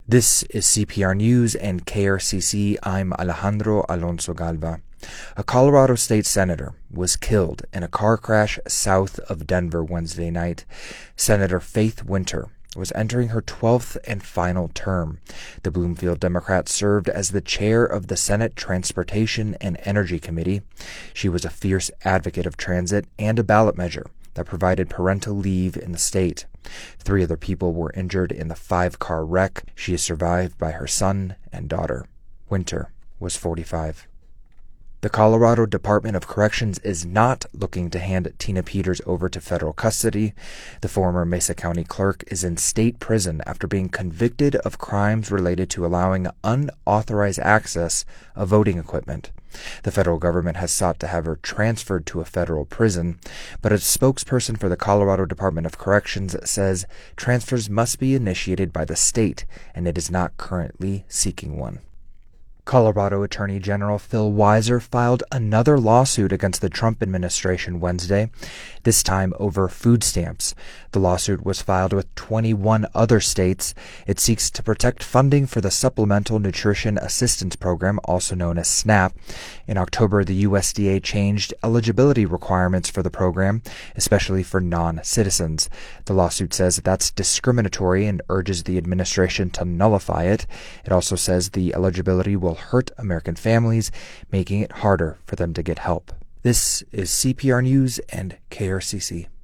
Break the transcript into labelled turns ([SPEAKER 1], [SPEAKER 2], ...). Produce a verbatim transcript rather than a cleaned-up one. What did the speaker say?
[SPEAKER 1] This is C P R News and K R C C. I'm Alejandro Alonso Galva. A Colorado state senator was killed in a car crash south of Denver Wednesday night. Senator Faith Winter was entering her twelfth and final term. The Bloomfield Democrat served as the chair of the Senate Transportation and Energy Committee. She was a fierce advocate of transit and a ballot measure that provided parental leave in the state. Three other people were injured in the five-car wreck. She is survived by her son and daughter. Winter was forty-five. The Colorado Department of Corrections is not looking to hand Tina Peters over to federal custody. The former Mesa County clerk is in state prison after being convicted of crimes related to allowing unauthorized access of voting equipment. The federal government has sought to have her transferred to a federal prison, but a spokesperson for the Colorado Department of Corrections says transfers must be initiated by the state, and it is not currently seeking one. Colorado Attorney General Phil Weiser filed another lawsuit against the Trump administration Wednesday, this time over food stamps. The lawsuit was filed with twenty-one other states. It seeks to protect funding for the Supplemental Nutrition Assistance Program, also known as SNAP. In October, the U S D A changed eligibility requirements for the program, especially for non-citizens. The lawsuit says that's discriminatory and urges the administration to nullify it. It also says the eligibility will hurt American families, making it harder for them to get help. This is C P R News and K R C C.